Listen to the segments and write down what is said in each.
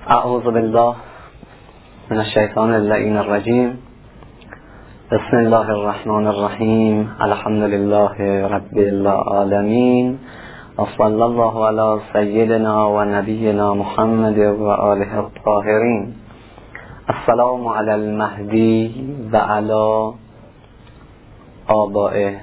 اعوذ بالله من الشیطان اللعین الرجیم. بسم الله الرحمن الرحیم. الحمد لله رب العالمین و صلی الله علی سیدنا و نبینا محمد و آله الطاهرین. السلام علی المهدی و علی آبائه.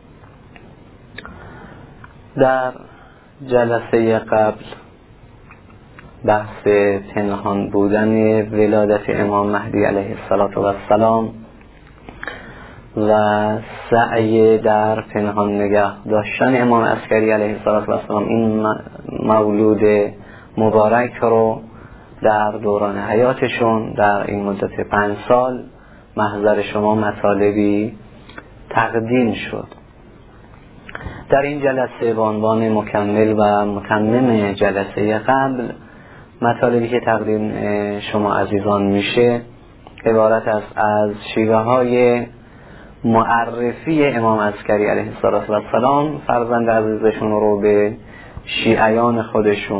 در جلسه قبل بحث پنهان بودن ولادت امام مهدی علیه السلام و سعی در پنهان نگه داشتن امام عسکری علیه السلام این مولود مبارک رو در دوران حیاتشون در این مدت 5 سال محضر شما مطالبی تقدیم شد. در این جلسه به عنوان مکمل و متمم جلسه قبل مطالبی که تقدیم شما عزیزان میشه عبارت است از شیوه های معرفی امام عسکری علیه السلام فرزند عزیزشون رو به شیعیان خودشون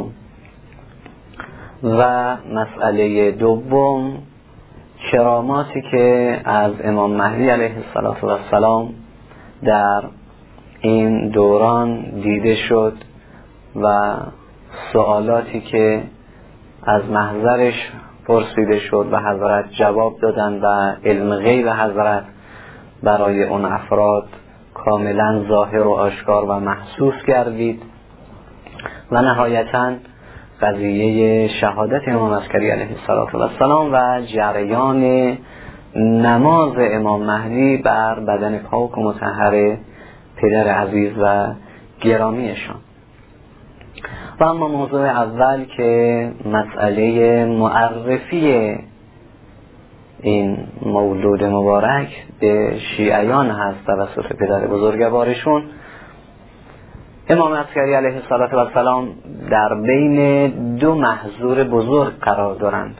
و مسئله دوم کراماتی که از امام مهدی علیه السلام در این دوران دیده شد و سوالاتی که از محضرش پرسیده شد و حضرت جواب دادن و علم غیب حضرت برای اون افراد کاملا ظاهر و آشکار و محسوس گردید و نهایتاً قضیه شهادت امام عسکری علیه السلام و جریان نماز امام مهدی بر بدن پاک و مطهر پدر عزیز و گرامیشان. و اما موضوع اول که مسئله معرفی این مولود مبارک به شیعیان هست توسط پدر بزرگوارشون، امام عسکری علیه السلام در بین 2 محظور بزرگ قرار دارند.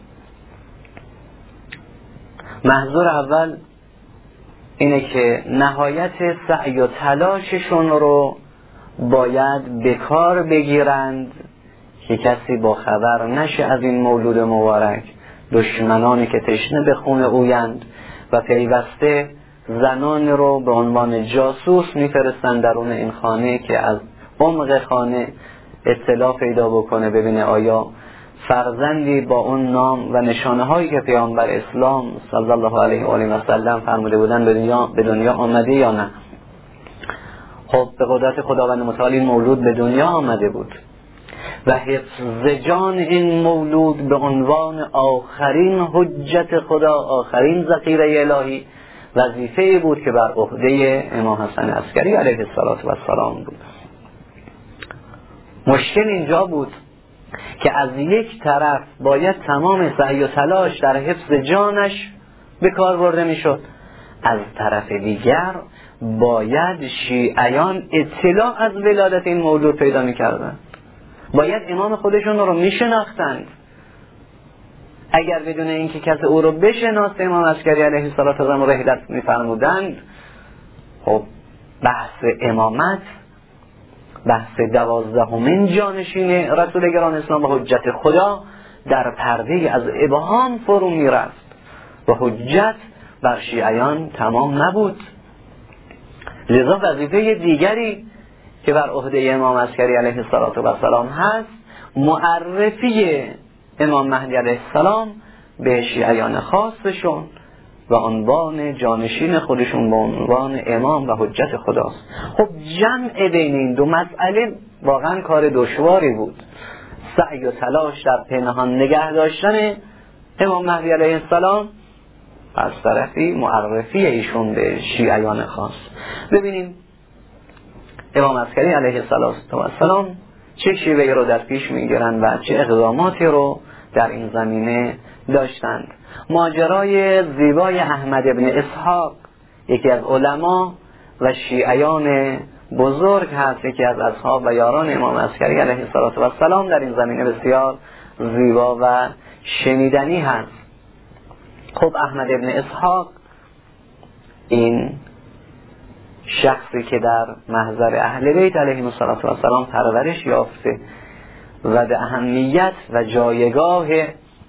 محظور اول اینه که نهایت سعی و تلاششون رو باید به کار بگیرند که کسی با خبر نشه از این مولود مبارک، دشمنانی که تشنه به خون اویند و پیوسته زنان رو به عنوان جاسوس میفرستند درون این خانه که از عمق خانه اطلاع پیدا بکنه ببینه آیا فرزندی با اون نام و نشانه هایی که پیامبر اسلام صلی الله علیه و آله و سلم فرموده بودن به دنیا آمده یا نه. خب به قدرت خداوند متعال این مولود به دنیا آمده بود و حفظ جان این مولود به عنوان آخرین حجت خدا، آخرین ذخیره الهی وظیفه بود که بر عهده امام حسن عسکری علیه السلام بود. مشکل اینجا بود که از یک طرف باید تمام سعی و تلاش در حفظ جانش به کار برده میشد، از طرف دیگر باید شیعیان اطلاع از ولادت این مولود پیدا میکردن، باید امام خودشون رو میشناختند. اگر بدون اینکه کسی او رو بشناسه امام عسکری علیه السلام رحلت میفرمودند، خب بحث امامت، بحث 12مین جانشین رسول گران اسلام و حجت خدا در پرده از ابهام فرو میرفت و حجت بر شیعیان تمام نبود. لذا وظیفه دیگری که بر عهده امام عسکری علیه السلام هست معرفی امام مهدی علیه السلام به شیعیان خاصشون و عنوان جانشین خودشون به عنوان امام و حجت خداست. خب جمع بین این 2 مسئله واقعا کار دشواری بود. سعی و تلاش در پنهان نگه داشتن امام مهدی علیه السلام، از طرفی معرفی ایشون به شیعیان خاص. ببینیم امام عسکری علیه السلام چه شیوهی رو در پیش میگیرن و چه اقداماتی رو در این زمینه داشتند. ماجرای زیبای احمد ابن اسحاق، یکی از علما و شیعیان بزرگ هست، یکی از اصحاب و یاران امام عسکری علیه السلام، در این زمینه بسیار زیبا و شنیدنی هست. خب احمد ابن اسحاق این شخصی که در محضر اهل بیت علیهم السلام پرورش یافته و به اهمیت و جایگاه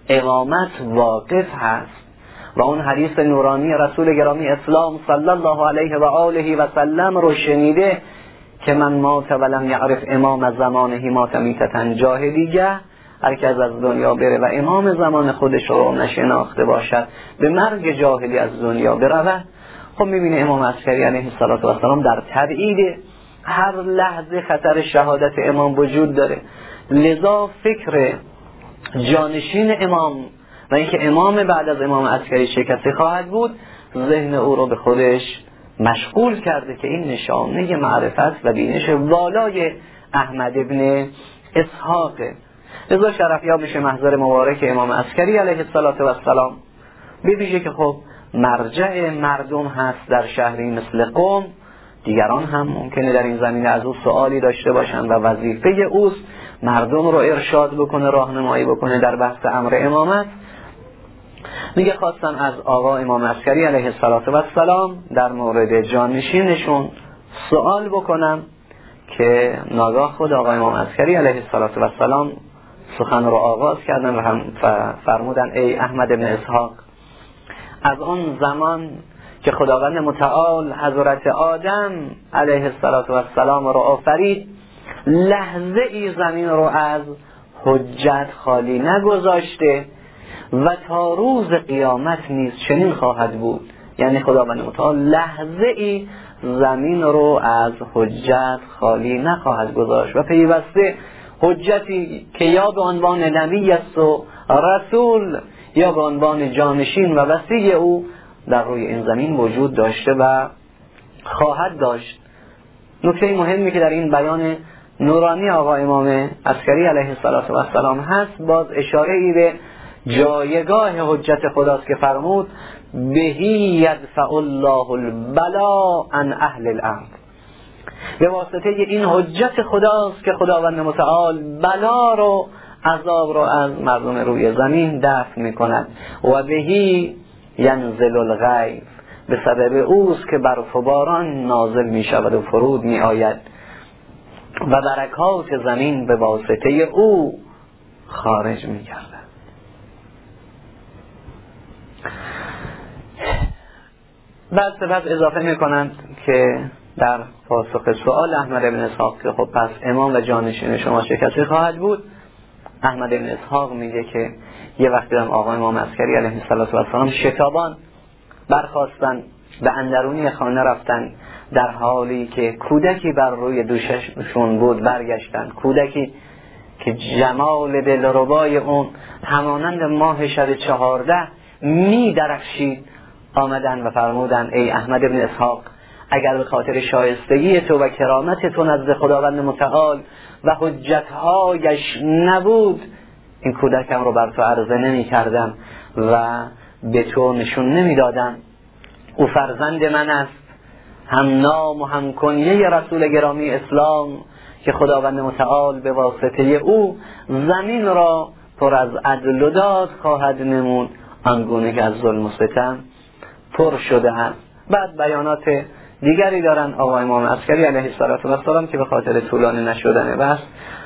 امامت واقف هست و اون حدیث نورانی رسول گرامی اسلام صلی الله علیه و آله و سلم رو شنیده که من مات ولم یعرف امام زمانه مات میتة جاهلیه، هر که از دنیا بره و امام زمان خودش رو نشناخته باشد به مرگ جاهلی از دنیا برود. خب میبینه امام عسکری علیه السلام در تبعید هر لحظه خطر شهادت امام وجود داره، لذا فکر جانشین امام و اینکه امام بعد از امام عسکری چه کسی خواهد بود ذهن او رو به خودش مشغول کرده که این نشانه معرفت و بینش والای احمد ابن اسحاقه. لذا شرفیاب میشه محضر مبارک امام عسکری علیه السلام، ببینید که خب مرجع مردم هست در شهری مثل قم. دیگران هم ممکنه در این زمینه از او سوالی داشته باشن و وظیفه اوست مردم رو ارشاد بکنه، راهنمایی بکنه در بحث امر امامت. میگه خواستن از آقا امام عسکری علیه السلام در مورد جانشینشون سوال بکنم که ناگاه خود آقا امام عسکری علیه السلام سخن رو آغاز کردن و هم فرمودن ای احمد بن اسحاق، از آن زمان که خداوند متعال حضرت آدم علیه السلام رو آفرید لحظه ای زمین رو از حجت خالی نگذاشته و تا روز قیامت نیز چنین خواهد بود. یعنی خداوند متعال لحظه ای زمین رو از حجت خالی نخواهد گذاشت و پیوسته حجتی که یا به عنوان نبی است و رسول یا به عنوان جانشین و وصی او در روی این زمین وجود داشته و خواهد داشت. نکته مهمی که در این بیان نورانی آقا امام عسکری علیه السلام هست، باز اشاره ای به جایگاه حجت خداست که فرمود بهی یدفع الله البلا عن اهل الارض، به واسطه این حجت خداست که خداوند متعال بلا رو عذاب رو از مردم روی زمین دفع میکند. و بهی ینزل الغیث، به سبب اوست که برف و باران نازل میشود و فرود میآید و برکات زمین به واسطه او خارج میگردد. بعد اضافه میکنند که در پاسخ سؤال احمد بن اسحاق که خب پس امام و جانشین شما چه کسی خواهد بود، احمد بن اسحاق میگه که یه وقتی هم آقا امام عسکری علیه السلام شتابان برخواستن به اندرونی خانه رفتن، در حالی که کودکی بر روی دوششون بود برگشتن، کودکی که جمال دلربای اون همانند ماه شب 14 می درخشید، آمدن و فرمودن ای احمد بن اسحاق، اگر به خاطر شایستگی تو و کرامت تو نزد خداوند متعال و حجتهایش نبود این کودکم رو بر تو عرضه نمی کردم و به تو نشون نمی دادم. او فرزند من است، هم نام و هم کنیه رسول گرامی اسلام که خداوند متعال به واسطه او زمین را پر از عدل و داد خواهد نمود، آنگونه که از ظلم و ستم پر شده است. بعد بیانات دیگری دارن آقا امام عسکری علیه السلام که به خاطر طولانی نشدن بس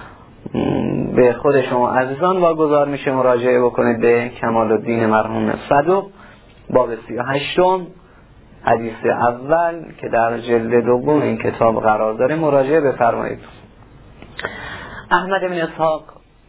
به خود شما عزیزان واگذار میشه مراجعه بکنید به کمال الدین مرحوم صدوق باب 38 حدیث اول که در جلد دوم این کتاب قرار داره مراجعه بفرمایید. احمد بن اسحاق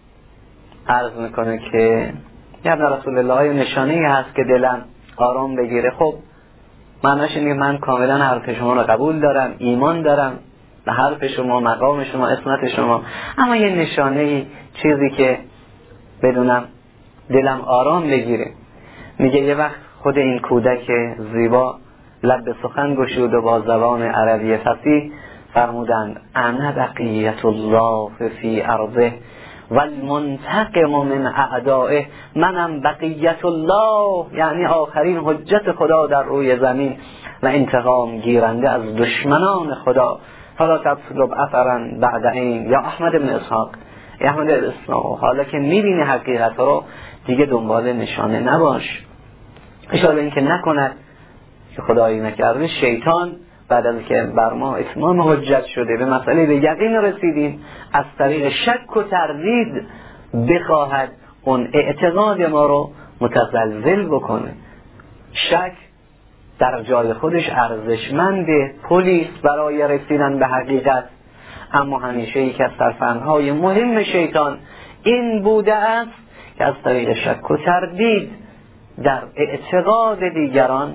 عرض میکنه که یا ابن رسول الله نشانه هست که دلم آرام بگیره. خب معناش اینه من کاملا حرف شما رو قبول دارم، ایمان دارم به حرف شما، مقام شما، عصمت شما، اما یه نشانه چیزی که بدونم دلم آرام بگیره. میگه یه وقت خود این کودک زیبا لب به سخن گشود و با زبان عربی فصیح فرمودند انا بقیت الله فی ارضه والمنتقم من اعدائه، منم بقیت الله یعنی آخرین حجت خدا در روی زمین و انتقام گیرنده از دشمنان خدا. حالا تطلب اثرا بعد این یا احمد بن اسحاق، احمد بن اسحاق حالا که میبینی حقیقت رو دیگه دنبال نشانه نباش، اشاره این که نکند که خدایی نکرده شیطان بعد از که بر ما اتمام حجت شده به مسئله به یقین رسیدیم از طریق شک و تردید بخواهد اون اعتقاد ما رو متزلزل بکنه. شک در جای خودش ارزشمنده، پلیس برای رسیدن به حقیقت، اما همیشه یکی از سرفندهای مهم شیطان این بوده است که از طریق شک و تردید در اعتقاد دیگران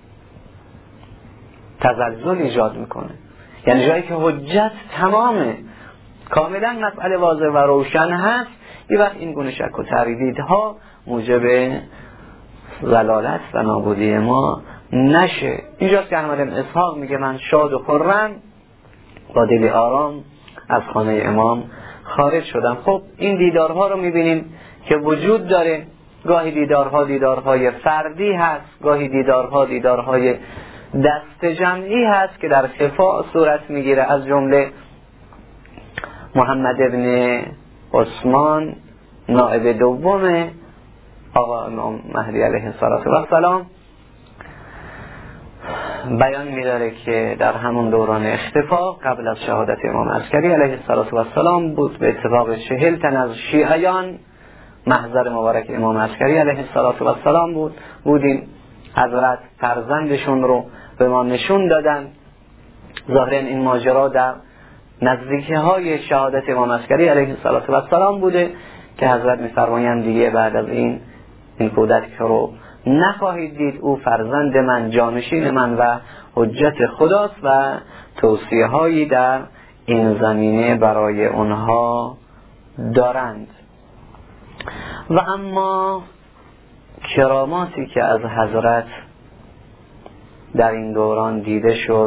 تزلزل ایجاد میکنه. یعنی جایی که حجت تمامه، کاملا مسئله واضح و روشن هست، یه وقت این گونه شک و تردیدها موجب ضلالت و نابودی ما نشه. اینجاست که احمد بن اسحاق میگه من شاد و خرم با دل آرام از خانه امام خارج شدم. خب این دیدارها رو میبینیم که وجود داره. گاهی دیدارهای فردی هست، گاهی دیدارهای دست جمعی هست که در خفا صورت میگیره. از جمله محمد ابن عثمان نائب دوم آقا امام مهدی علیه السلام بیان می‌داره که در همون دوران اختفا قبل از شهادت امام عسکری علیه السلام بود، به اتفاق 40 تن از شیعیان محضر مبارک امام عسکری علیه السلام بودیم. حضرت فرزندشون رو به ما نشون دادن. ظاهراً این ماجرا در نزدیکی های شهادت امام عسکری علیه السلام بوده که حضرت می‌فرمایند دیگه بعد از این کودک رو نخواهید دید، او فرزند من، جانشین من و حجت خداست و توصیه هایی در این زمینه برای اونها دارند. و اما کراماتی که از حضرت در این دوران دیده شد،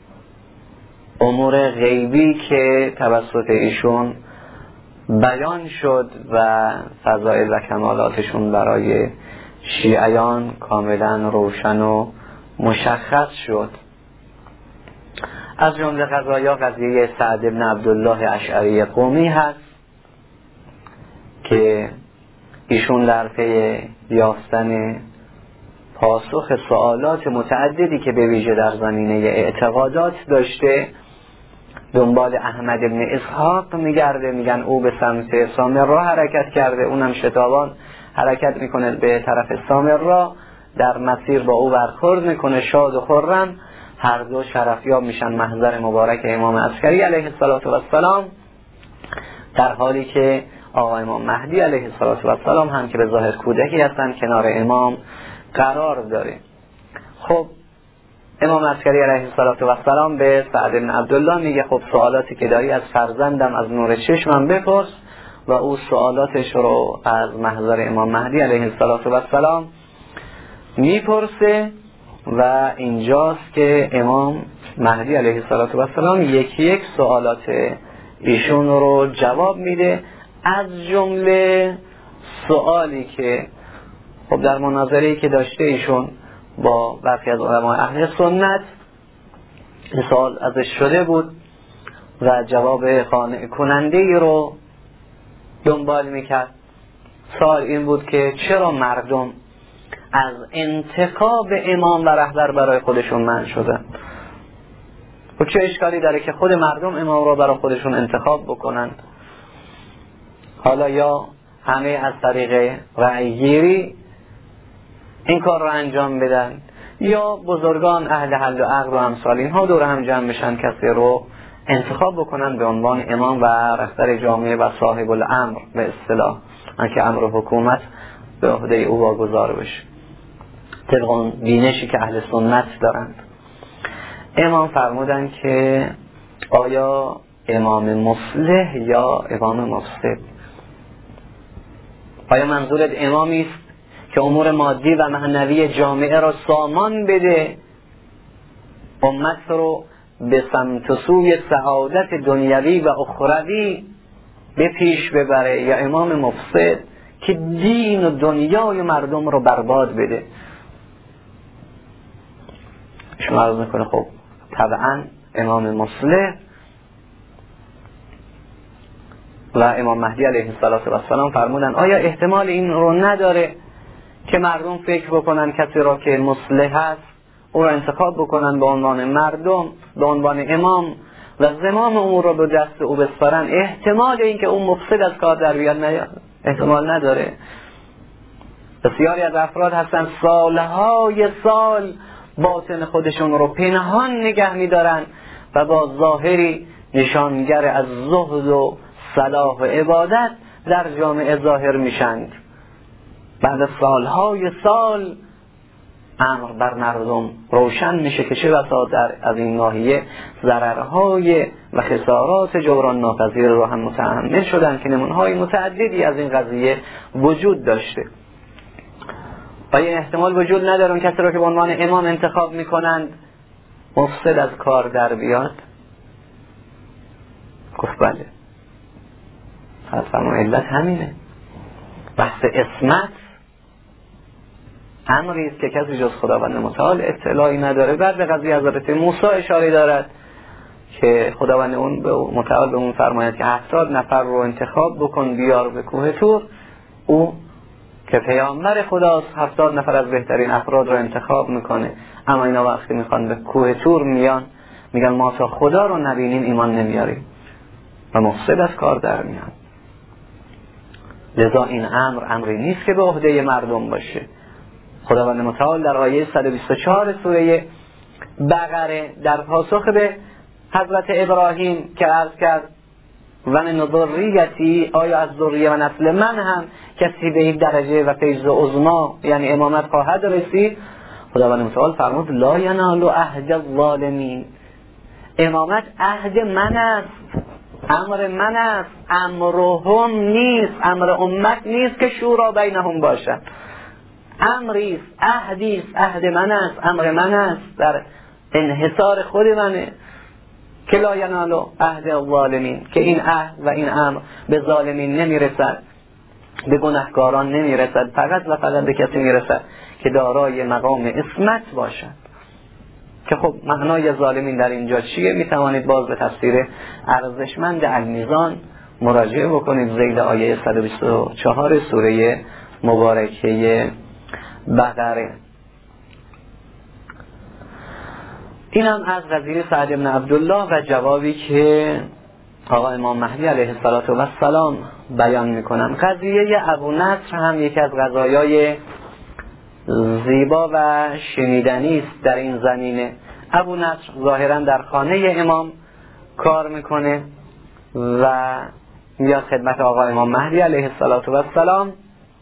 امور غیبی که توسط ایشون بیان شد و فضائل و کمالاتشون برای شیعیان کاملا روشن و مشخص شد. از جمله قضیه سعد بن عبدالله اشعری قمی هست که ایشون در پی یافتن پاسخ سوالات متعددی که به ویژه در زمینه اعتقادات داشته دنبال احمد بن اسحاق میگرده. میگن او به سمت سامرا حرکت کرده، اونم شتابان حرکت میکنه به طرف سامرا، در مسیر با او برخورد میکنه، شاد و خرم، هر دو شرفیاب میشن محضر مبارک امام عسکری علیه السلام، در حالی که آقا امام مهدی علیه السلام هم که به ظاهر کودکی هستن کنار امام قرار داره. خب امام عسکری علیه السلام به سعد بن عبدالله میگه خب سوالاتی که داری از فرزندم، از نور چشمم بپرس، و او سوالاتش رو از محضر امام مهدی علیه السلام میپرسه و اینجاست که امام مهدی علیه السلام یک سوالات ایشون رو جواب میده. از جمله سوالی که خب در مناظره‌ای که داشته ایشون با برخی از علمای اهل سنت این سوال ازش شده بود و جواب قانع کننده ای رو دنبال میکرد. سوال این بود که چرا مردم از انتخاب امام و رهبر برای خودشون منع شدن؟ و چه اشکالی داره که خود مردم امام رو برای خودشون انتخاب بکنن؟ حالا یا همه از طریق رأی گیری این کار رو انجام بدن، یا بزرگان اهل حل و عقل و امثال اینها دور هم جمع بشن کسی رو انتخاب بکنن به عنوان امام و رهبر جامعه و صاحب الامر، به اصطلاح که امر حکومت به عهده او واگذار بشه طبق اون بینشی که اهل سنت دارند. امام فرمودن که آیا امام مصلح یا امام مفسد؟ آیا منظورت امامی است که امور مادی و معنوی جامعه را سامان بده، امت رو به سمت و سوی سعادت دنیوی و اخروی به پیش ببره، یا امام مفسد که دین و دنیای مردم رو برباد بده؟ شما عرض میکنه خب طبعا امام مصلح و امام مهدی علیه السلام فرمودن آیا احتمال این رو نداره که مردم فکر بکنن کسی را که مصلح هست او را انتخاب بکنن به عنوان مردم، به عنوان امام، و زمام امور را به دست او بسپارن؟ احتمال این که اون مفسد از کار در بیاد احتمال نداره. بسیاری از افراد هستن سالهای سال باطن خودشون رو پنهان نگه می‌دارن و با ظاهری نشانگر از زهد و صلاح و عبادت در جامعه ظاهر میشند. بعد سالهای سال امر بر مردم روشن میشه که چه بسا از این ناحیه ضررهای و خسارات جبران ناپذیر رو هم متحمل شدن که نمونه‌های متعددی از این قضیه وجود داشته. آیا احتمال وجود نداره اون کسی رو که به عنوان امام انتخاب میکنند مفسد از کار در بیاد؟ گفت بله. فرمان علت همینه. بحث عصمت امری است که کسی جز خداوند متعال اطلاعی نداره. بعد به قضیه حضرت موسی اشاره دارد که خداوند متعال به اون فرماید که 70 نفر رو انتخاب بکن بیار به کوه طور. او که پیامبر خداست 70 نفر از بهترین افراد رو انتخاب میکنه، اما اینا وقتی میخوان به کوه طور میان میگن ما تا خدا رو نبینیم ایمان نمیاریم و مفسد از کار در میان. لذا این امری نیست که به عهده مردم باشه. خداوند متعال در آیه 124 سوره بقره در پاسخ به حضرت ابراهیم که عرض کرد و من ذریتی، آیا از ذریه و نسل من هم کسی به این درجه و فیض عظما یعنی امامت خواهد رسید؟ خداوند متعال فرمود لا ینال عهد الظالمین. امامت عهد من است، امر من است، امرهم نیست، امر امت نیست که شورا بینهم باشد. امری است، عهدی است، عهد من است، امر من است، در انحصار خود منه که لا ینال عهد الظالمین، که این عهد و این امر به ظالمین نمیرسد، به گناهکاران نمیرسد، فقط و فقط به کسی میرسد که دارای مقام عصمت باشد. که خب معنای ظالمین در اینجا چیه؟ میتوانید باز به تفسیر ارزشمند المیزان مراجعه بکنید ذیل آیه 124 سوره مبارکه بقره. این هم از قضیه سعد بن عبدالله و جوابی که آقا امام مهدی علیه السلام بیان میکنن. قضیه ابو نصر هم یکی از قضایای زیبا و شنیدنی است در این زمینه. ابو نصر ظاهرا در خانه امام کار میکنه و میاد خدمت آقا امام مهدی علیه السلام.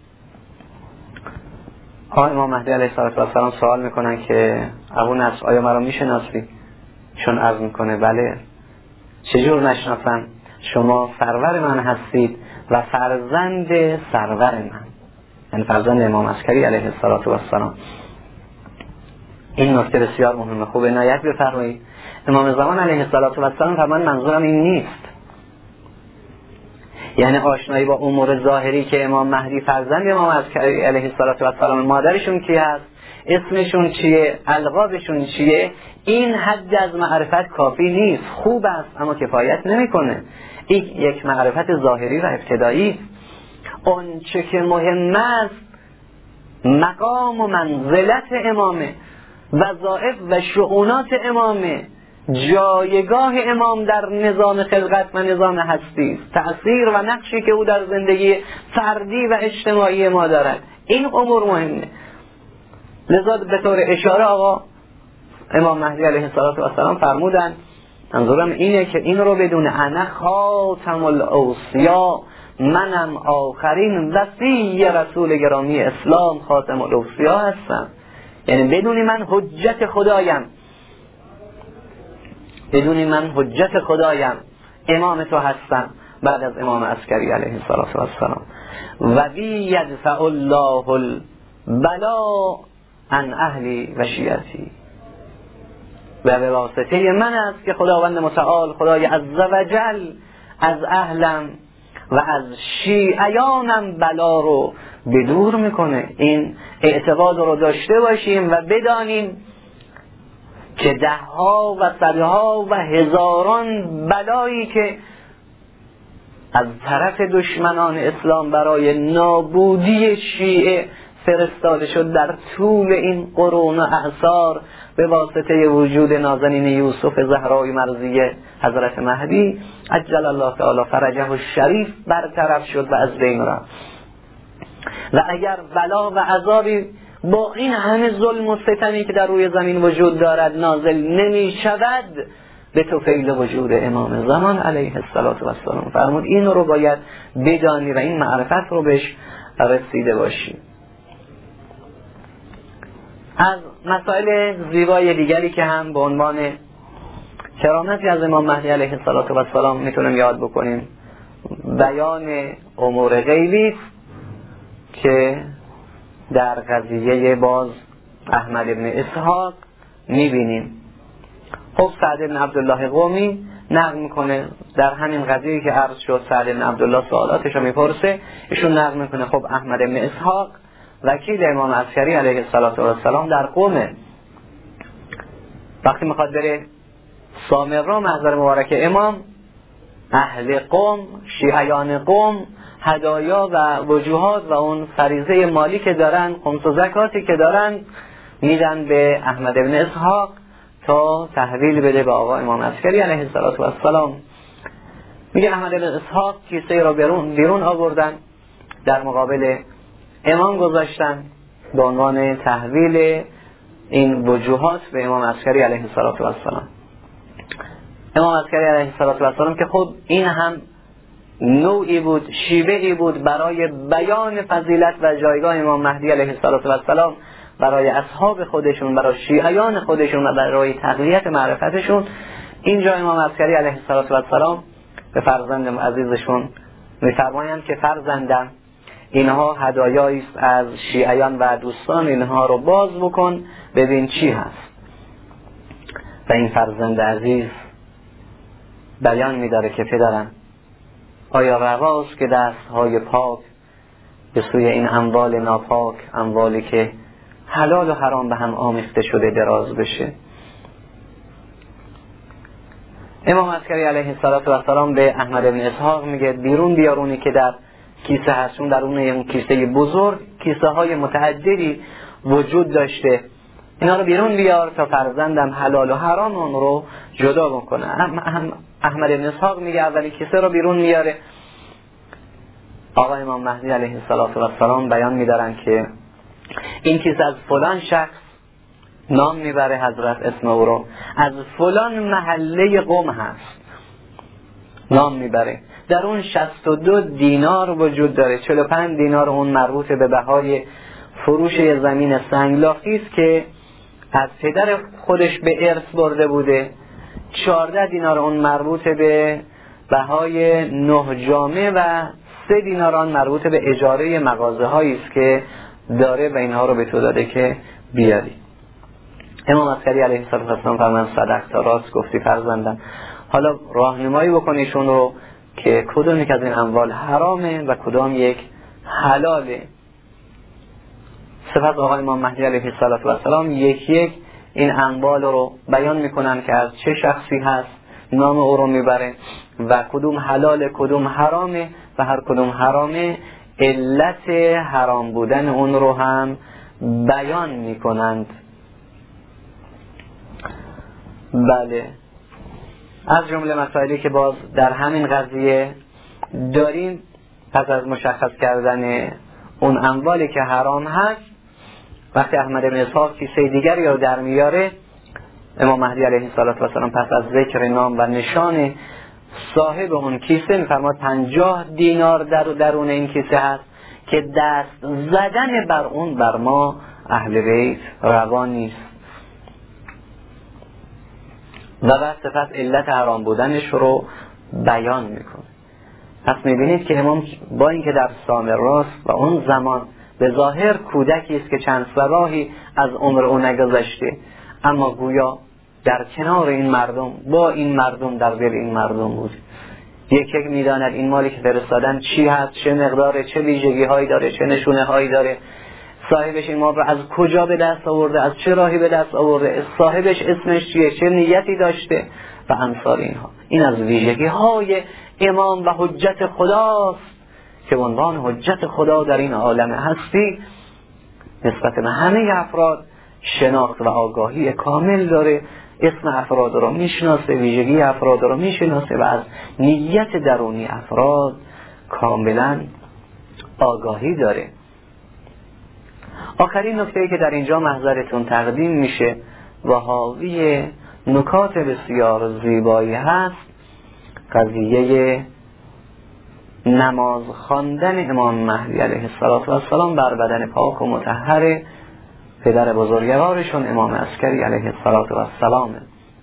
آقا امام مهدی علیه السلام سوال میکنن که ابو نصر آیا مرا میشناسی؟ چون عرض میکنه بله. چجور نشناسم؟ شما سرور من هستید و فرزند سرور من، یعنی فرزند امام عسکری علیه السلام. این نکته بسیار مهمه، خوب عنایت بفرمایید. امام زمان علیه السلام فرمان منظورم این نیست، یعنی آشنایی با امور ظاهری که امام مهدی فرزند امام عسکری علیه السلام، مادرشون کی هست، اسمشون چیه، القابشون چیه، این حد از معرفت کافی نیست. خوب است اما کفایت نمیکنه. این یک معرفت ظاهری و ابتدایی. اون چه که مهم است مقام و منزلت امامه، وظایف و شؤونات امامه، جایگاه امام در نظام خلقت و نظام هستی، تأثیر و نقشی که او در زندگی فردی و اجتماعی ما دارد. این امور مهمه. لذا به طور اشاره آقا امام مهدی علیه السلام فرمودن منظورم اینه که این رو بدون انا خاتم الاوصیا، منم آخرین وصی رسول گرامی اسلام خاتم الاوصیا هستم. یعنی بدونی من حجت خدایم، بدونی من حجت خدایم، امام تو هستم بعد از امام عسکری علیه السلام. و بی یدفع الله البلا عن اهلی و شیعتی، و به واسطه من است که خداوند متعال خدای عزوجل از اهلم و از شیعیانم بلا رو بدور میکنه. این اعتقاد رو داشته باشیم و بدانیم که دهها و صدها و هزاران بلایی که از طرف دشمنان اسلام برای نابودی شیعه فرستاده شد در طول این قرون و اعصار به واسطه وجود نازنین یوسف زهرای مرضیه حضرت مهدی عجل الله تعالی فرجه الشریف برطرف شد و از بین رفت. و اگر بلا و عذابی با این همه ظلم و ستمی که در روی زمین وجود دارد نازل نمی شود به توفیل وجود امام زمان علیه السلام فرمود این رو باید بدانی و این معرفت رو بهش رسیده باشی. از مسائل زیبای دیگری که هم به عنوان کرامتی از امام مهدی علیه السلام میتونیم یاد بکنیم بیان امور غیبی که در قضیه باز احمد ابن اسحاق میبینیم. خب سعد بن عبدالله قمی نقل میکنه در همین قضیه که عرض شد سعد بن عبدالله سوالاتش رو میپرسه، ایشون نقل میکنه خب احمد ابن اسحاق وکیل امام عسکری علیه السلام در قومه، وقتی میخواد بره سامرا محضر مبارک امام، اهل قوم شیعیان قوم هدایا و وجوهات و اون فریضه مالی که دارن، خمس و زکاتی که دارن میدن به احمد ابن اسحاق تا تحویل بده به آقا امام عسکری علیه السلام. میگه احمد ابن اسحاق کیسه را بیرون آوردن در مقابل امام گذاشتن به عنوان تحویل این وجوهات به امام عسکری علیه السلام. امام عسکری علیه السلام که خب این هم نوعی بود، شیوهی بود برای بیان فضیلت و جایگاه امام مهدی علیه السلام برای اصحاب خودشون، برای شیعیان خودشون و برای تقویت معرفتشون. اینجا امام عسکری علیه السلام به فرزند عزیزشون می‌فرمایند که فرزندم اینها هدایایی است از شیعیان و دوستان، اینها رو باز بکن ببین چی هست. و این فرزند عزیز بیان می‌داره که پدرم آیا رواست که دست‌های پاک به سوی این اموال ناپاک، اموالی که حلال و حرام به هم آمیخته شده دراز بشه؟ امام عسکری علیه السلام به احمد بن اسحاق میگه بیرون بیارونی که در کیسه هستون، در اون کیسه بزرگ کیسه های متعددی وجود داشته، اینا رو بیرون بیار تا فرزندم حلال و حرام اون رو جدا بکنه. احمد بن اسحاق میگه اولی کیسه رو بیرون میاره. آقا امام مهدی علیه السلام بیان میدارن که این کیسه از فلان شخص نام میبره حضرت اسم او رو، از فلان محله قم هست نام میبره، در اون 62 دینار وجود داره، 45 دینار اون مربوط به بهای فروش زمین سنگلاخی است که از پدر خودش به ارث برده بوده، 14 دینار اون مربوط به بهای 9 جامه و 3 دینار آن مربوط به اجاره مغازه هایی است که داره و اینها رو به تو داده که بیاری. امام عسکری علیه السلام فرمان صدقت، راست گفتی فرزندم، حالا راهنمایی بکنیشون رو که کدوم یک از این اموال حرامه و کدام یک حلاله. سپس آقا امام مهدی علیه السلام یک این اموال رو بیان میکنن که از چه شخصی هست، نام او رو میبره و کدوم حلاله کدوم حرامه و هر کدوم حرامه علت حرام بودن اون رو هم بیان میکنند. بله، از جمله مسائلی که باز در همین قضیه داریم پس از مشخص کردن اون اموالی که حرام هست، وقتی احمد بن اسحاق کیسه دیگری رو در میاره، امام مهدی علیه السلام پس از ذکر نام و نشان صاحب اون کیسه میفرماد 50 دینار درون این کیسه هست که دست زدن بر اون بر ما اهل بیت روا نیست. و بعد سپس علت حرام بودنش رو بیان میکنه. پس میبینید که امام با اینکه در سامراست و اون زمان به ظاهر کودکی است که چند صباحی از عمر او نگذشته، اما گویا در کنار این مردم، با این مردم، در دل این مردم بود. یک میداند این مالی که فرستادن چی هست، چه مقداره، چه ویژگی هایی داره، چه نشونه هایی داره، صاحبش این مال رو از کجا به دست آورده، از چه راهی به دست آورده، صاحبش اسمش چیه، چه نیتی داشته و امثال اینها. این از ویژگی های امام و حجت خداست که عنوان حجت خدا در این عالم هستی نسبت به همه افراد شناخت و آگاهی کامل داره، اسم افراد رو میشناسه، ویژگی افراد رو میشناسه و از نیت درونی افراد کاملا آگاهی داره. آخرین نکته‌ای که در اینجا محضرتون تقدیم میشه و حاوی نکات بسیار زیبایی هست، قضیه نماز خواندن امام مهدی علیه السلام بر بدن پاک و مطهر پدر بزرگوارشون امام عسکری علیه السلام.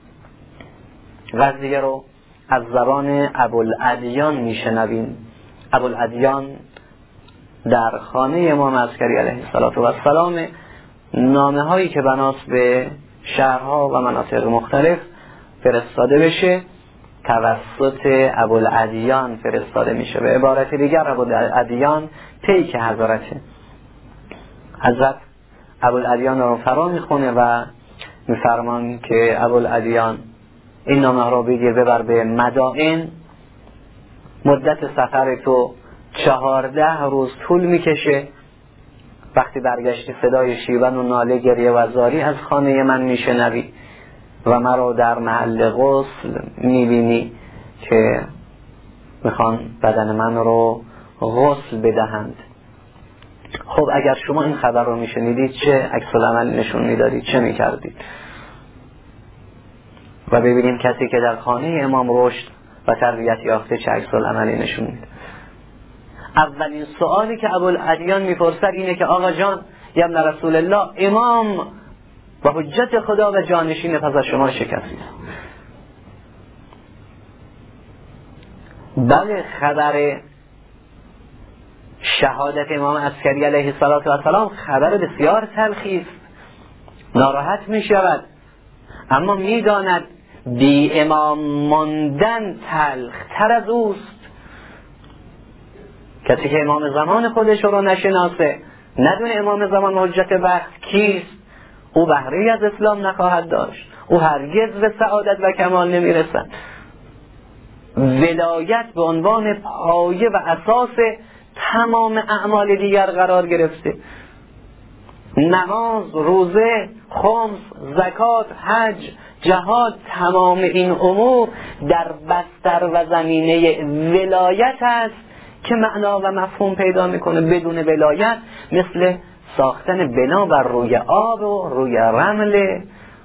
قضیه رو از زبان ابوالادیان میشنویم. ابوالادیان در خانه امام عسکری علیه السلام نامه هایی که بناست به شهرها و مناطق مختلف فرستاده بشه توسط ابوالادیان فرستاده میشه. به عبارت دیگر ابوالادیان پیک حضرته. حضرت ابوالادیان رو فرا میخونه و میفرمان که ابوالادیان این نامه رو بگیر ببر به مدائن، مدت سفر تو 14 روز طول میکشه. وقتی برگشتی صدای شیون و ناله گریه و زاری از خانه من میشنوی و مرا در محل غسل میبینی که میخوان بدن من رو غسل بدهند. خب اگر شما این خبر رو میشنیدید چه عکس العمل نشون میدادید؟ چه میکردید؟ و ببینیم کسی که در خانه امام رشد و تربیت یافته چه عکس العملی نشون میده. اولین سوالی که ابوالادیان میپرسد اینه که آقا جان یا ابن رسول الله، امام و حجت خدا و جانشین پس از شما چه کسی است؟ بله، خبر شهادت امام عسکری علیه السلام خبر بسیار تلخی است، ناراحت می شود، اما می داند بی امام ماندن تلخ تر از اوست. کسی که امام زمان خودش رو نشناسه، ندونه امام زمان حجت وقت کیست، او بهره‌ای از اسلام نخواهد داشت، او هرگز به سعادت و کمال نمیرسد. ولایت به عنوان پایه و اساس تمام اعمال دیگر قرار گرفته. نماز، روزه، خمس، زکات، حج، جهاد، تمام این امور در بستر و زمینه ولایت است که معنا و مفهوم پیدا میکنه. بدون ولایت مثل ساختن بنا بر روی آب و روی رمل.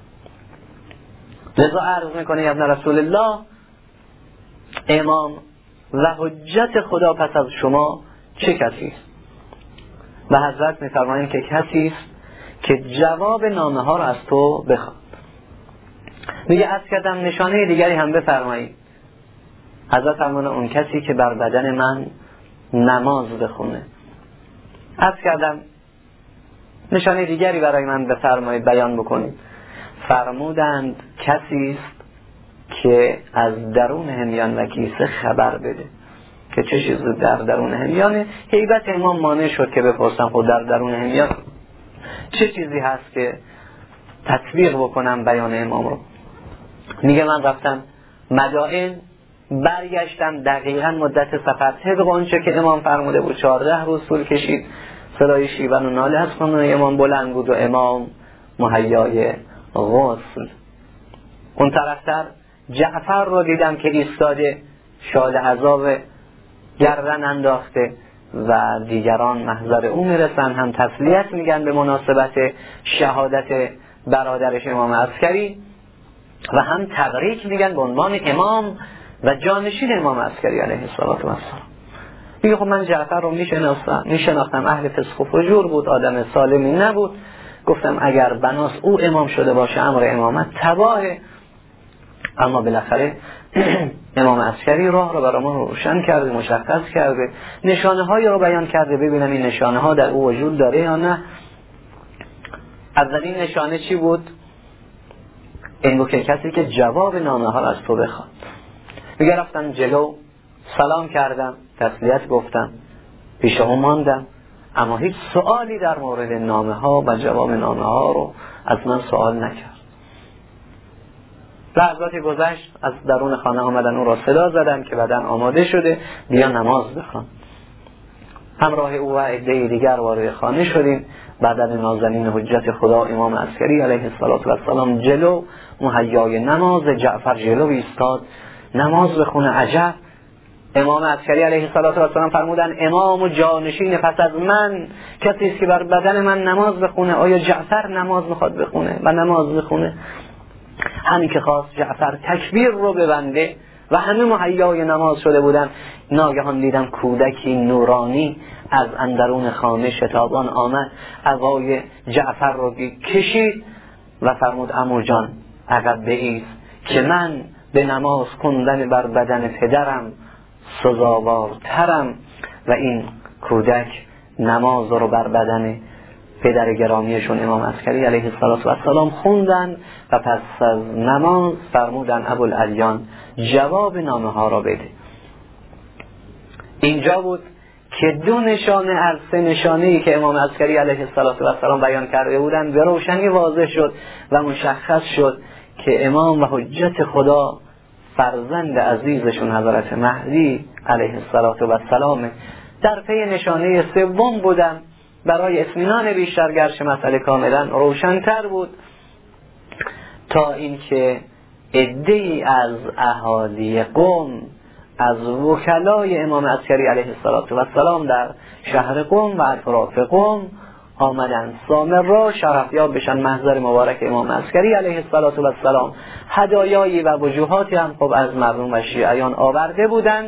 لذا عرض میکنه ابن رسول الله، امام و حجت خدا پس از شما چه کسی است؟ و حضرت میفرمایند که کسی است که جواب نامه ها را از تو بخواد. میگه عرض کردم نشانه دیگری هم بفرمایید. حضرت فرمودند اون کسی که بر بدن من نماز بخونه. عرض کردم نشانه دیگری برای من بفرمایید، بیان بکنید. فرمودند کسی است که از درون همیان و کیسه خبر بده. که چه چیزی در درون همیانه؟ هیبت امام مانع شد که بپرسم خود در درون همیان چه چیزی هست که تطبیق بکنم بیان امام رو. میگه من رفتم مدائن، برگشتم دقیقاً مدت سفر طبق آنچه که امام فرموده بود 14 روز طول کشید. صدای شیون و ناله از خانه امام بلند بود و امام مهیای غسل. اون طرفتر جعفر رو دیدم که ایستاده شال عذاب گردن انداخته و دیگران محضر او میرسن، هم تسلیت میگن به مناسبت شهادت برادرش امام عسکری و هم تبریک میگن به عنوان امام و جانشین امام عسکری علیه السلام. میگه خب من جعفر رو میشناختم، اهل فسق و فجور بود، آدم سالمی نبود. گفتم اگر بناس او امام شده باشه امر امامت تباهه. اما بالاخره امام عسکری راه رو برای ما روشن کرده، مشخص کرده، نشانه هایی رو بیان کرده، ببینم این نشانه ها در او وجود داره یا نه. اولین نشانه چی بود؟ این بود که کسی که جواب نامه ها از تو بخواد. میگه رفتم جلو، سلام کردم، تسلیت گفتم، پیش هم ماندم، اما هیچ سوالی در مورد نامه ها و جواب نامه ها رو از من سوال نکرد. لحظاتی گذشت، از درون خانه آمدن او را صدا زدم که بدن آماده شده، بیا نماز بخوان. همراه او و عده دیگر وارد خانه شدیم بدن نازنین حجت خدا امام عسکری علیه السلام جلو مهیای نماز جعفر جلو ایستاد نماز بخونه. عجب، امام عسکری علیه السلام فرمودن امام و جانشین پس از من کسی است که بر بدن من نماز بخونه. آیا جعفر نماز میخواد بخونه و نماز بخونه؟ همین که خواست جعفر تکبیر رو ببنده و همه مهیای نماز شده بودن، ناگهان دیدم کودکی نورانی از اندرون خانه شتابان آمد، عبای جعفر رو کشید و فرمود عمو جان عقب بایست که من به نماز خوندن بر بدن پدرم سزاوارترم. و این کودک نماز رو بر بدن پدر گرامیشون امام عسکری علیه السلام خوندن و پس از نماز فرمودن ابوالعلیان جواب نامه ها را بده. اینجا بود که دو نشانه از سه نشانه‌ای که امام عسکری علیه السلام بیان کرده بودند به روشنی واضح شد و مشخص شد که امام و حجت خدا فرزند عزیزشون حضرت مهدی علیه السلام. در پی نشانه سوم بودن برای اطمینان بیشتر، گرچه مسئله کاملا روشن‌تر بود، تا اینکه عده‌ای از اهالی قم از وکلای امام عسکری علیه السلام در شهر قم و اطراف قم آمدن سامرا شرفیاب بشن محضر مبارک امام عسکری علیه السلام. هدایایی و وجوهاتی هم خب از مردم و شیعیان آورده بودند.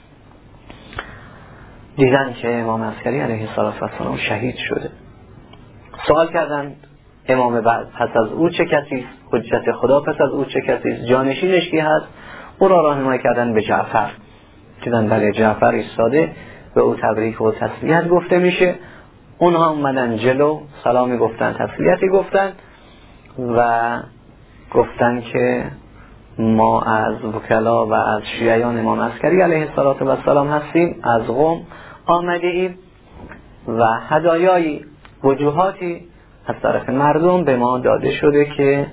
دیدن که امام عسکری علیه السلام شهید شده. سوال کردند امام بعد پس از او چه کسی است؟ حجت خدا پس از او چه کسی است؟ جانشینش کی هست؟ او را راهنمایی کردن به جعفر. دیدن بله جعفر ایستاده، به او تبریک و تسلیت گفته میشه. اونها اومدن جلو، سلامی گفتن، تسلیتی گفتن و گفتن که ما از وکلا و از شیعیان امام عسکری علیه السلام هستیم، از قم آمده ایم و هدایایی وجوهاتی از طرف مردم به ما داده شده که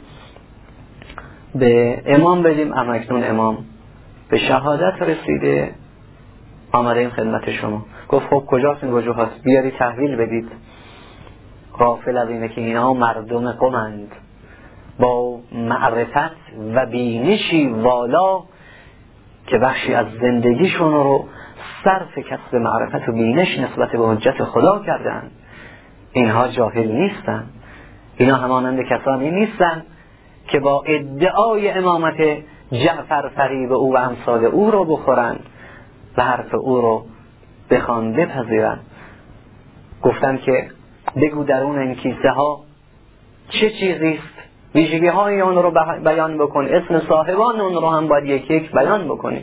به امام بدیم. اما اکنون امام به شهادت رسیده، آمده این خدمت شما. گفت خب کجاست این وجوهات؟ بیاری تحویل بدید. غافل از اینه که اینا مردم قمند با معرفت و بینشی والا که بخشی از زندگیشون رو صرف کسب معرفت و بینش نسبت به حجت خدا کردن. اینها جاهل نیستن، اینا همانند کسانی نیستن که با ادعای امامت جعفر فریب او و امثال او رو بخورن و حرف او رو بخوان بپذیرن. گفتن که بگو درون این کیسه ها چه چیزیست، ویژگی های اون رو بیان بکن، اسم صاحبان اون رو هم باید یک یک بیان بکنی.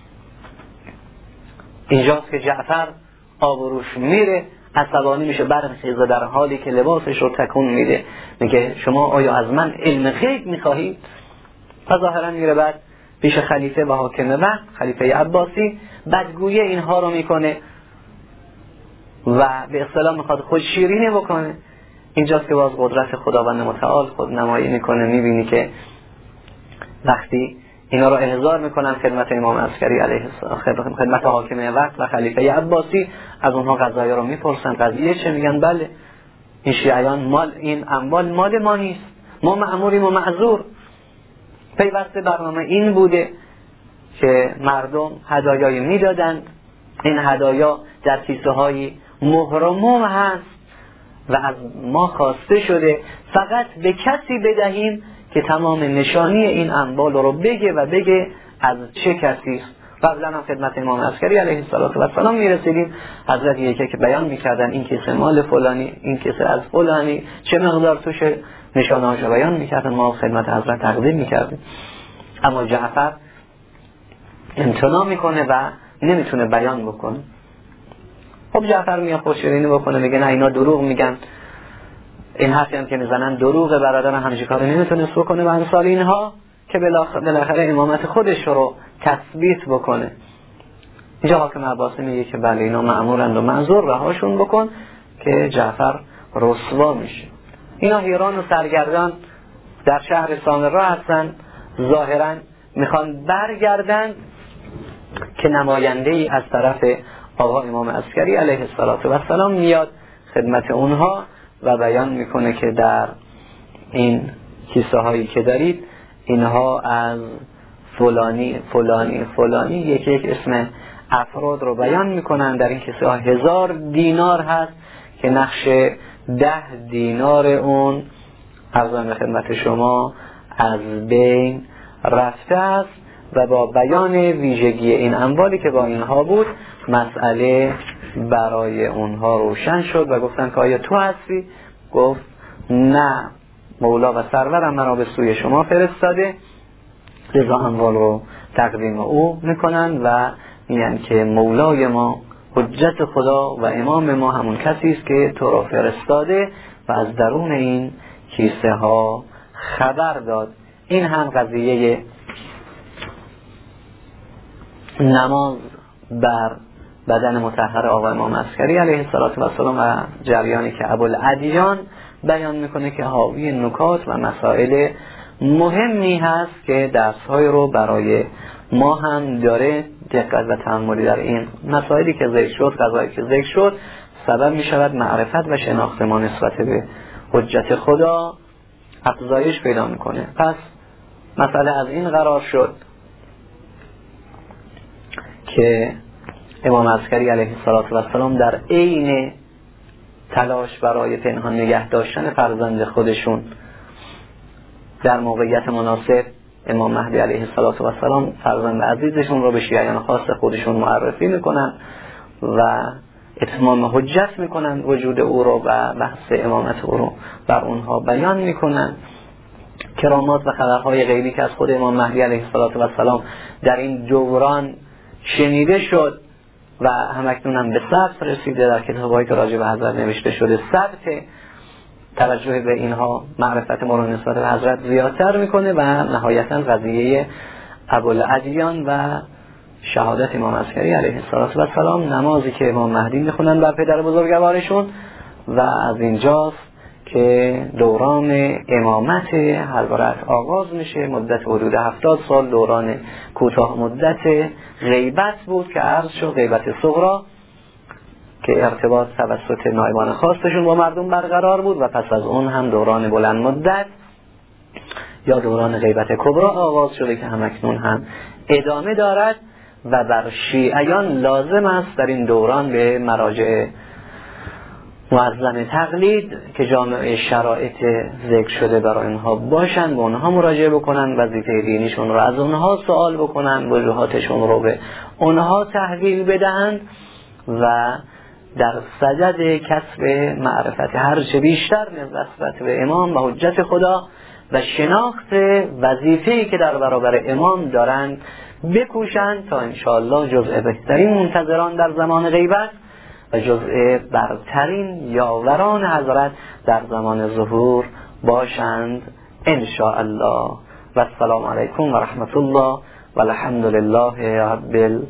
اینجاست که جعفر آبروش میره، عصبانی میشه، برخیزه در حالی که لباسش رو تکون میده، میگه شما آیا از من علم غیب میخواهید؟ و ظاهرا میره بعد پیش خلیفه و حاکم وقت خلیفه عباسی بدگویی اینها رو میکنه و به اصطلاح میخواد خود شیرینی بکنه. اینجاست که باز قدرت خداوند متعال خود نمایی میکنه. میبینی که وقتی اینا رو احضار میکنن خدمت امام عسکری علیه السلام، خدمت حاکم وقت و خلیفه عباسی، از اونها قضایا رو میپرسن قضیه چه؟ میگن بله این شیعیان این اموال مال ما نیست، ما مأموریم و معذور. پیوسته برنامه این بوده که مردم هدایایی میدادند، این هدایا در کیسه های مهر و موم هست و از ما خواسته شده فقط به کسی بدهیم که تمام نشانی این اموال رو بگه و بگه از چه کسی است. قبلا هم خدمت امام عسکری علیه السلام میرسیدیم، حضرت یکی که بیان میکردن این کیسه مال فلانی، این کیسه از فلانی، چه مقدار توش، نشانه‌هاش رو بیان میکردن، ما خدمت حضرت تقدیم میکردیم. اما جعفر امتناع میکنه و نمیتونه بیان بکنه. خب جعفر میاد خوش‌شیرینی بکنه، میگه نه اینا دروغ میگن، این حرفی هم که میزنن دروغه، برادر همچین کاری نمیتونست بکنه و امثال اینها، که بالاخره امامت خودش رو تثبیت بکنه. اینجا حاکم عباسی میگه که بله اینا مأمورند و معذور، رهاشون بکن، که جعفر رسوا میشه. اینا حیران و سرگردان در شهر سامرا هستن، ظاهرا میخوان برگردن که نماینده ای از طرف آقا امام عسکری علیه السلام میاد خدمت اونها و بیان میکنه که در این کیسه هایی که دارید اینها از فلانی فلانی فلانی یکی یک اسم افراد رو بیان میکنن. در این کیسه ها 1000 دینار هست که نقش 10 دینار اون عرضم به خدمت شما از بین رفته است و با بیان ویژگی این اموالی که با اینها بود مسئله برای اونها روشن شد و گفتن که آیا تو هستی؟ گفت نه، مولا و سرورم مرا به سوی شما فرستاده. لذا اموال رو تقدیم او میکنن و میگن که مولای ما، حجت خدا و امام ما همون کسی است که تو را فرستاده و از درون این کیسه ها خبر داد. این هم قضیه نماز بر بدن مطهر آقا امام عسکری علیه السلام و جریانی که ابوالادیان بیان میکنه که حاوی نکات و مسائل مهمی هست که درس‌های رو برای ما هم داره. دقت و تأملی در این مسائلی که ذکر شد، قضایی که ذکر شد، سبب میشود معرفت و شناخت ما نسبت به حجت خدا افزایش پیدا میکنه. پس مسئله از این قرار شد که امام عسکری علیه السلام در عین تلاش برای پنهان نگه داشتن فرزند خودشون در موقعیت مناسب امام مهدی علیه السلام فرزند عزیزشون رو به شیعیان خاص خودشون معرفی میکنن و اتمام حجت میکنن وجود او رو و بحث امامت او رو بر اونها بیان میکنن. کرامات و خبرهای غیبی که از خود امام مهدی علیه السلام در این دوران شنیده شد و همکنون هم به ثبت رسیده در کتاب‌هایی که راجع به حضرت نوشته شده، ثبت توجه به اینها معرفت ما رو نسبت به حضرت زیادتر میکنه و نهایتاً قضیه ابوالادیان و شهادت امام عسکری علیه السلام، نمازی که امام مهدی میخونن بر پدر بزرگوارشون و از اینجاست که دوران امامت حضرت آغاز میشه. مدت حدود 70 سال دوران کوتاه مدت غیبت بود که عرض شد غیبت صغرا که ارتباط توسط نایبان خاصشون با مردم برقرار بود و پس از اون هم دوران بلند مدت یا دوران غیبت کبرا آغاز شده که همکنون هم ادامه دارد و بر شیعیان لازم است در این دوران به مراجع معظم تقلید که جامعه شرایط ذکر شده برای اونها باشن، به اونها مراجعه بکنن، وظیفه دینیشون رو از اونها سوال بکنن، وجوهاتشون رو به اونها تحویل بدهند و در صدد کسب معرفت هرچه بیشتر نسبت به امام و حجت خدا و شناخت وظیفه‌ای که در برابر امام دارند بکوشند تا انشاءالله جزء بهترین منتظران در زمان غیبت و جزء برترین یاوران حضرت در زمان ظهور باشند انشاءالله. و السلام علیکم و رحمت الله و الحمد لله رب العالمین.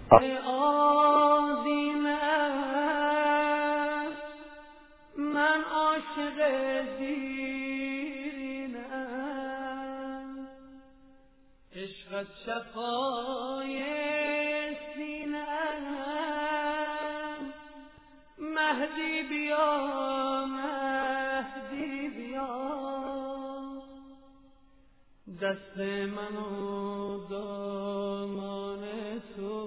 من عاشق دیرینم، عشقت شفای سینم، مهدی بیا مهدی بیا، دست منو دامان تو،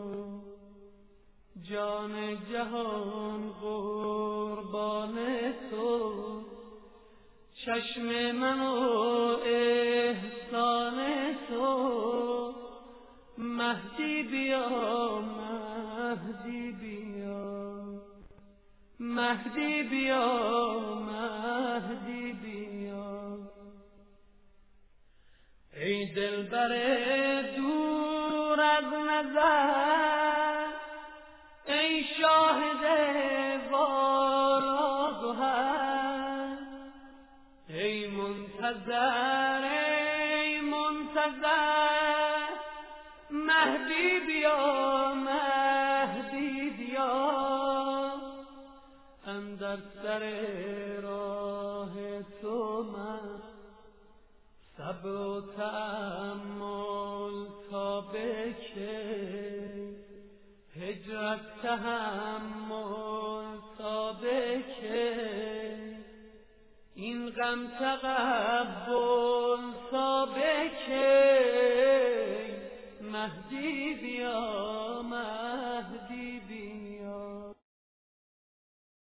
جان جهان قربان تو، چشم منو احسان تو، مهدی بیا مهدی بیا، مهدی بیا مهدی بیا. ای دلبر دور از نظر، ای شاهد وارا گوهر، ای منتظر مهدی بیا مهدی بیا، اندر سر راه تو من صبر و تأمل تا بکی، هجرت تحمل تا بکی. این غم تقبل ثابت مهدی بیا